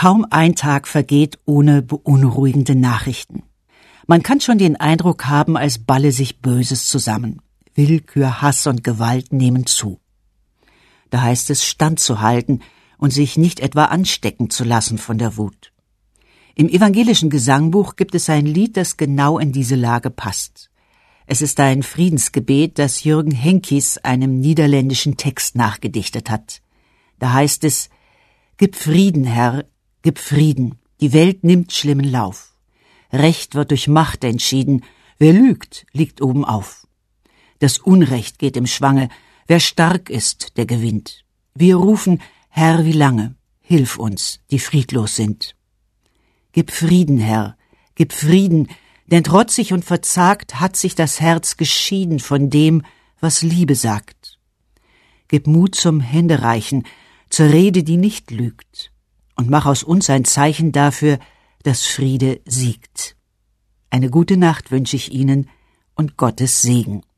Kaum ein Tag vergeht ohne beunruhigende Nachrichten. Man kann schon den Eindruck haben, als balle sich Böses zusammen. Willkür, Hass und Gewalt nehmen zu. Da heißt es, standzuhalten und sich nicht etwa anstecken zu lassen von der Wut. Im evangelischen Gesangbuch gibt es ein Lied, das genau in diese Lage passt. Es ist ein Friedensgebet, das Jürgen Henkies einem niederländischen Text nachgedichtet hat. Da heißt es: Gib Frieden, Herr, gib Frieden, die Welt nimmt schlimmen Lauf. Recht wird durch Macht entschieden, wer lügt, liegt obenauf. Das Unrecht geht im Schwange, wer stark ist, der gewinnt. Wir rufen, Herr, wie lange, hilf uns, die friedlos sind. Gib Frieden, Herr, gib Frieden, denn trotzig und verzagt hat sich das Herz geschieden von dem, was Liebe sagt. Gib Mut zum Händereichen, zur Rede, die nicht lügt, und mach aus uns ein Zeichen dafür, dass Friede siegt. Eine gute Nacht wünsche ich Ihnen und Gottes Segen.